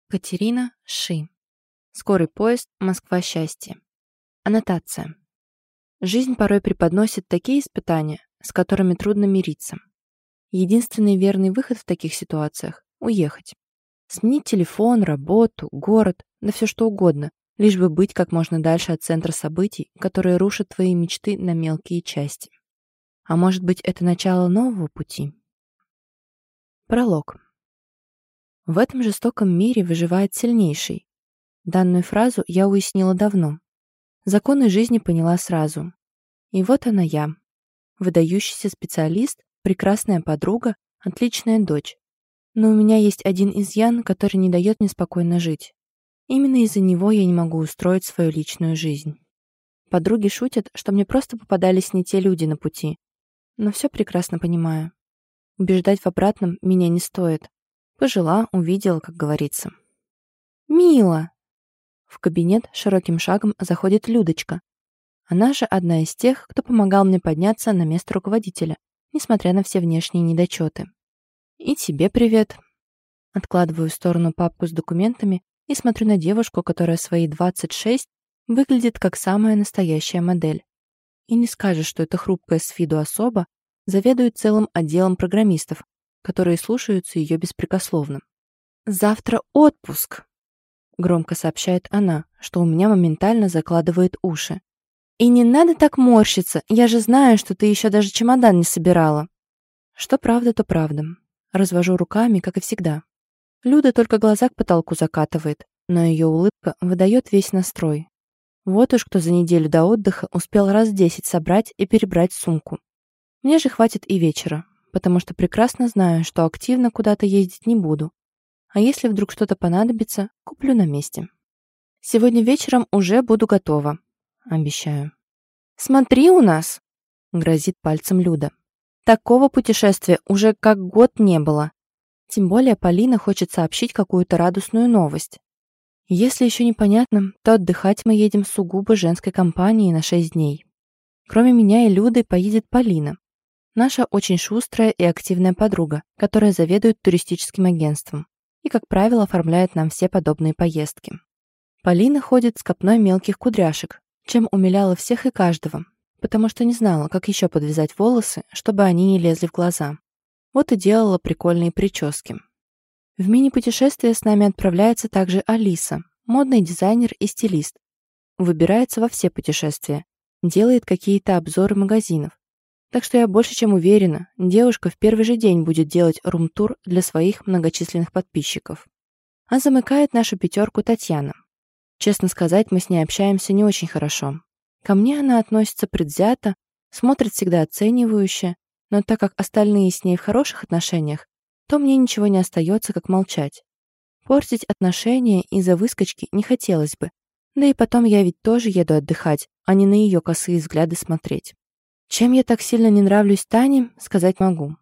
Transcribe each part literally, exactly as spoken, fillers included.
Катерина Ши. Скорый поезд Москва-Счастье. Аннотация. Жизнь порой преподносит такие испытания, с которыми трудно мириться. Единственный верный выход в таких ситуациях – уехать. Сменить телефон, работу, город, да все что угодно, лишь бы быть как можно дальше от центра событий, которые рушат твои мечты на мелкие части. А может быть, это начало нового пути? Пролог. В этом жестоком мире выживает сильнейший. Данную фразу я уяснила давно. Законы жизни поняла сразу. И вот она я. Выдающийся специалист, прекрасная подруга, отличная дочь. Но у меня есть один изъян, который не дает мне спокойно жить. Именно из-за него я не могу устроить свою личную жизнь. Подруги шутят, что мне просто попадались не те люди на пути. Но все прекрасно понимаю. Убеждать в обратном меня не стоит. Пожила, увидела, как говорится. «Мила!» В кабинет широким шагом заходит Людочка. Она же одна из тех, кто помогал мне подняться на место руководителя, несмотря на все внешние недочеты. «И тебе привет!» Откладываю в сторону папку с документами и смотрю на девушку, которая в свои двадцать шесть выглядит как самая настоящая модель. И не скажешь, что эта хрупкая с виду особа заведует целым отделом программистов, которые слушаются ее беспрекословно. «Завтра отпуск!» — громко сообщает она, что у меня моментально закладывает уши. «И не надо так морщиться, я же знаю, что ты еще даже чемодан не собирала». Что правда, то правда. Развожу руками, как и всегда. Люда только глаза к потолку закатывает, но ее улыбка выдает весь настрой. Вот уж кто за неделю до отдыха успел раз десять собрать и перебрать сумку. Мне же хватит и вечера, потому что прекрасно знаю, что активно куда-то ездить не буду. А если вдруг что-то понадобится, куплю на месте. Сегодня вечером уже буду готова, обещаю. «Смотри у нас!» — грозит пальцем Люда. «Такого путешествия уже как год не было. Тем более Полина хочет сообщить какую-то радостную новость. Если еще непонятно, то отдыхать мы едем сугубо женской компанией на шесть дней. Кроме меня и Люды поедет Полина, наша очень шустрая и активная подруга, которая заведует туристическим агентством и, как правило, оформляет нам все подобные поездки. Полина ходит с копной мелких кудряшек, чем умиляла всех и каждого, потому что не знала, как еще подвязать волосы, чтобы они не лезли в глаза. Вот и делала прикольные прически. В мини-путешествие с нами отправляется также Алиса, модный дизайнер и стилист. Выбирается во все путешествия, делает какие-то обзоры магазинов. Так что я больше чем уверена, девушка в первый же день будет делать рум-тур для своих многочисленных подписчиков. А замыкает нашу пятерку Татьяна. Честно сказать, мы с ней общаемся не очень хорошо. Ко мне она относится предвзято, смотрит всегда оценивающе, но так как остальные с ней в хороших отношениях, то мне ничего не остается, как молчать. Портить отношения из-за выскочки не хотелось бы, да и потом я ведь тоже еду отдыхать, а не на ее косые взгляды смотреть. Чем я так сильно не нравлюсь Тане, сказать могу.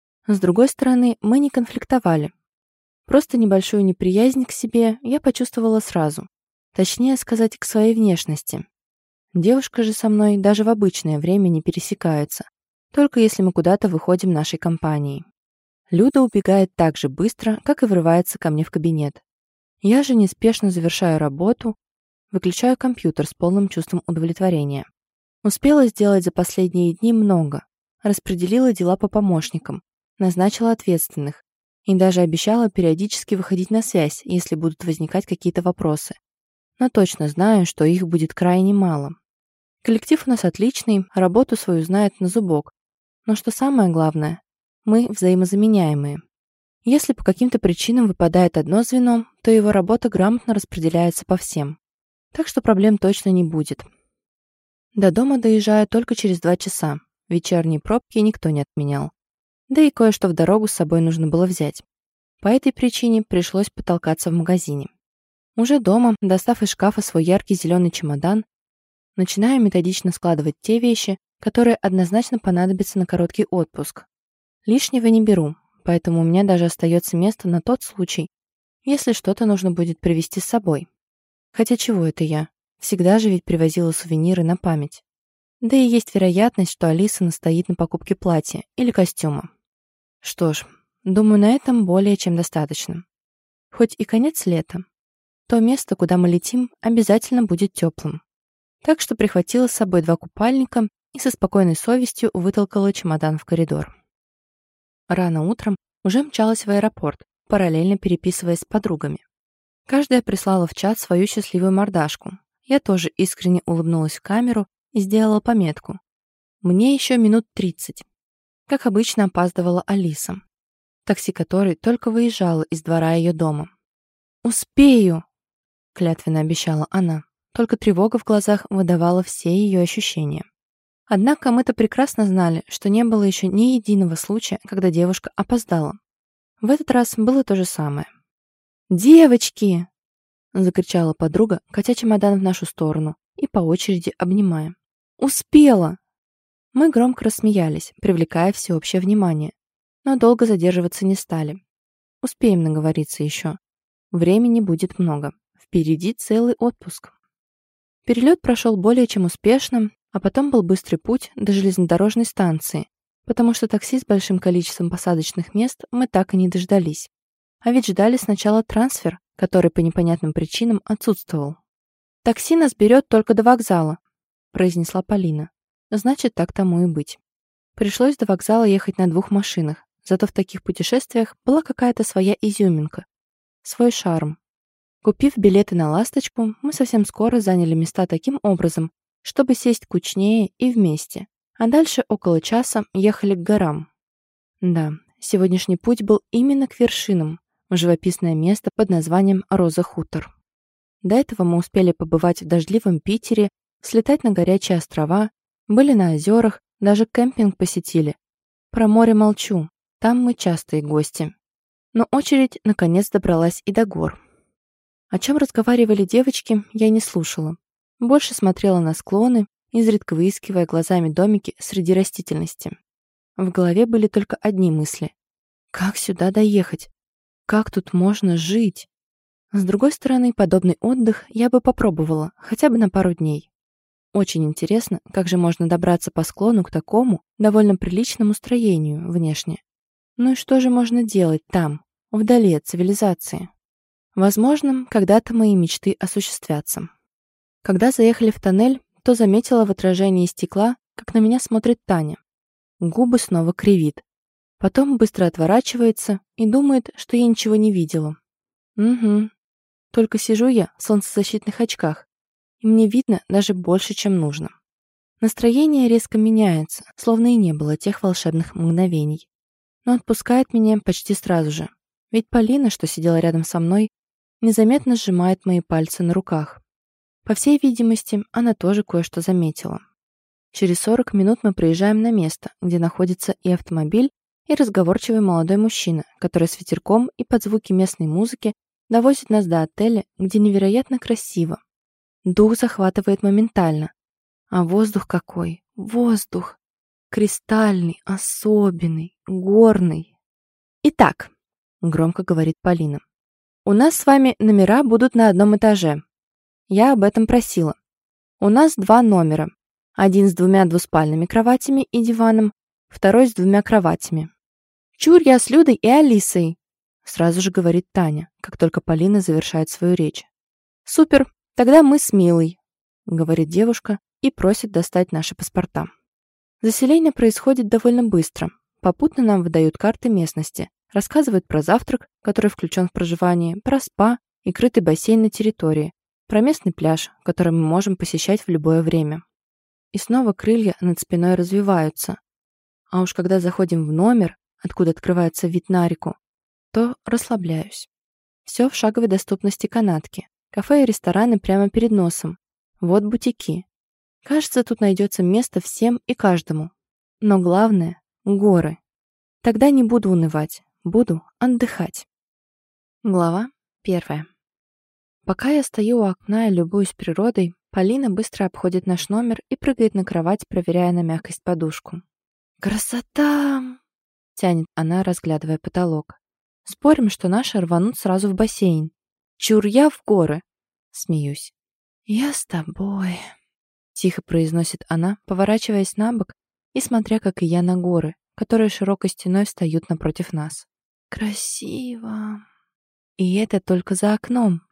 С другой стороны, мы не конфликтовали. Просто небольшую неприязнь к себе я почувствовала сразу. Точнее сказать, к своей внешности. Девушка же со мной даже в обычное время не пересекается, только если мы куда-то выходим нашей компанией. Люда убегает так же быстро, как и врывается ко мне в кабинет. Я же неспешно завершаю работу, выключаю компьютер с полным чувством удовлетворения. Успела сделать за последние дни много, распределила дела по помощникам, назначила ответственных и даже обещала периодически выходить на связь, если будут возникать какие-то вопросы. Но точно знаю, что их будет крайне мало. Коллектив у нас отличный, работу свою знает на зубок. Но что самое главное, мы взаимозаменяемые. Если по каким-то причинам выпадает одно звено, то его работа грамотно распределяется по всем. Так что проблем точно не будет. До дома доезжаю только через два часа. Вечерние пробки никто не отменял. Да и кое-что в дорогу с собой нужно было взять. По этой причине пришлось потолкаться в магазине. Уже дома, достав из шкафа свой яркий зеленый чемодан, начинаю методично складывать те вещи, которые однозначно понадобятся на короткий отпуск. Лишнего не беру, поэтому у меня даже остается место на тот случай, если что-то нужно будет привезти с собой. Хотя чего это я? Всегда же ведь привозила сувениры на память. Да и есть вероятность, что Алиса настоит на покупке платья или костюма. Что ж, думаю, на этом более чем достаточно. Хоть и конец лета, то место, куда мы летим, обязательно будет теплым. Так что прихватила с собой два купальника и со спокойной совестью вытолкала чемодан в коридор. Рано утром уже мчалась в аэропорт, параллельно переписываясь с подругами. Каждая прислала в чат свою счастливую мордашку. Я тоже искренне улыбнулась в камеру и сделала пометку. Мне еще минут тридцать. Как обычно, опаздывала Алиса, такси которой только выезжало из двора ее дома. «Успею!» — клятвенно обещала она. Только тревога в глазах выдавала все ее ощущения. Однако мы-то прекрасно знали, что не было еще ни единого случая, когда девушка опоздала. В этот раз было то же самое. «Девочки!» — закричала подруга, катя чемодан в нашу сторону и по очереди обнимая. «Успела!» Мы громко рассмеялись, привлекая всеобщее внимание, но долго задерживаться не стали. Успеем наговориться еще. Времени будет много. Впереди целый отпуск. Перелет прошел более чем успешно, а потом был быстрый путь до железнодорожной станции, потому что такси с большим количеством посадочных мест мы так и не дождались. А ведь ждали сначала трансфер, который по непонятным причинам отсутствовал. «Такси нас берет только до вокзала», — произнесла Полина. «Значит, так тому и быть». Пришлось до вокзала ехать на двух машинах, зато в таких путешествиях была какая-то своя изюминка, свой шарм. Купив билеты на «Ласточку», мы совсем скоро заняли места таким образом, чтобы сесть кучнее и вместе, а дальше около часа ехали к горам. Да, сегодняшний путь был именно к вершинам, в живописное место под названием Роза-Хутор. До этого мы успели побывать в дождливом Питере, слетать на горячие острова, были на озерах, даже кемпинг посетили. Про море молчу, там мы частые гости. Но очередь наконец добралась и до гор. О чем разговаривали девочки, я не слушала. Больше смотрела на склоны, изредка выискивая глазами домики среди растительности. В голове были только одни мысли. Как сюда доехать? Как тут можно жить? С другой стороны, подобный отдых я бы попробовала, хотя бы на пару дней. Очень интересно, как же можно добраться по склону к такому, довольно приличному строению внешне. Ну и что же можно делать там, вдали от цивилизации? Возможно, когда-то мои мечты осуществятся. Когда заехали в тоннель, то заметила в отражении стекла, как на меня смотрит Таня. Губы снова кривит. Потом быстро отворачивается и думает, что я ничего не видела. Угу. Только сижу я в солнцезащитных очках, и мне видно даже больше, чем нужно. Настроение резко меняется, словно и не было тех волшебных мгновений. Но отпускает меня почти сразу же. Ведь Полина, что сидела рядом со мной, незаметно сжимает мои пальцы на руках. По всей видимости, она тоже кое-что заметила. Через сорок минут мы приезжаем на место, где находится и автомобиль, и разговорчивый молодой мужчина, который с ветерком и под звуки местной музыки довозит нас до отеля, где невероятно красиво. Дух захватывает моментально. А воздух какой? Воздух! Кристальный, особенный, горный. «Итак», — громко говорит Полина, «у нас с вами номера будут на одном этаже. Я об этом просила. У нас два номера. Один с двумя двуспальными кроватями и диваном, второй с двумя кроватями. Чур я с Людой и Алисой», — сразу же говорит Таня, как только Полина завершает свою речь. «Супер, тогда мы с Милой», — говорит девушка и просит достать наши паспорта. Заселение происходит довольно быстро. Попутно нам выдают карты местности, рассказывают про завтрак, который включен в проживание, про спа и крытый бассейн на территории, про местный пляж, который мы можем посещать в любое время. И снова крылья над спиной развиваются. А уж когда заходим в номер, откуда открывается вид на реку, то расслабляюсь. Все в шаговой доступности канатки. Кафе и рестораны прямо перед носом. Вот бутики. Кажется, тут найдется место всем и каждому. Но главное — горы. Тогда не буду унывать, буду отдыхать. Глава первая. Пока я стою у окна и любуюсь природой, Полина быстро обходит наш номер и прыгает на кровать, проверяя на мягкость подушку. «Красота!» — тянет она, разглядывая потолок. «Спорим, что наши рванут сразу в бассейн. Чур я в горы!» — смеюсь. «Я с тобой!» — тихо произносит она, поворачиваясь на бок и смотря, как и я, на горы, которые широкой стеной встают напротив нас. «Красиво!» И это только за окном.